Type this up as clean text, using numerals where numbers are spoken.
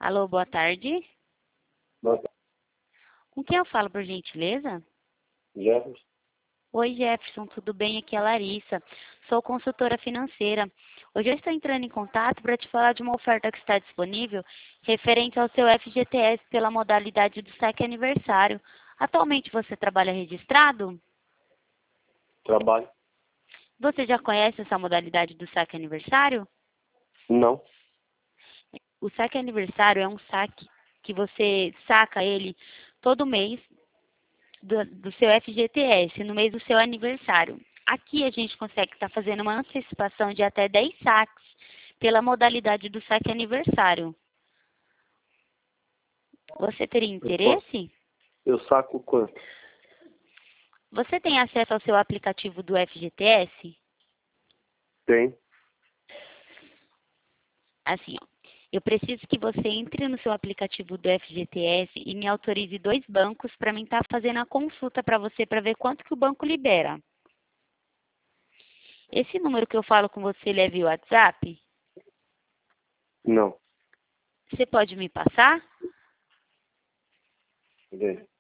Alô, boa tarde. Boa tarde, Com quem eu falo, por gentileza? Jefferson. Oi, Jefferson, tudo bem? Aqui é a Larissa. Sou consultora financeira. Hoje eu estou entrando em contato para te falar de uma oferta que está disponível referente ao seu FGTS pela modalidade do saque aniversário. Atualmente você trabalha registrado? Trabalho? Você já conhece essa modalidade do saque aniversário? Não. O saque aniversário é um saque que você saca ele todo mês do seu FGTS, no mês do seu aniversário. Aqui a gente consegue estar fazendo uma antecipação de até 10 saques pela modalidade do saque aniversário. Você teria interesse? Eu saco quanto? Você tem acesso ao seu aplicativo do FGTS? Tem. Assim, ó, eu preciso que você entre no seu aplicativo do FGTS e me autorize 2 bancos para mim estar fazendo a consulta para você para ver quanto que o banco libera. Esse número que eu falo com você, ele é via WhatsApp? Não. Você pode me passar? Vê.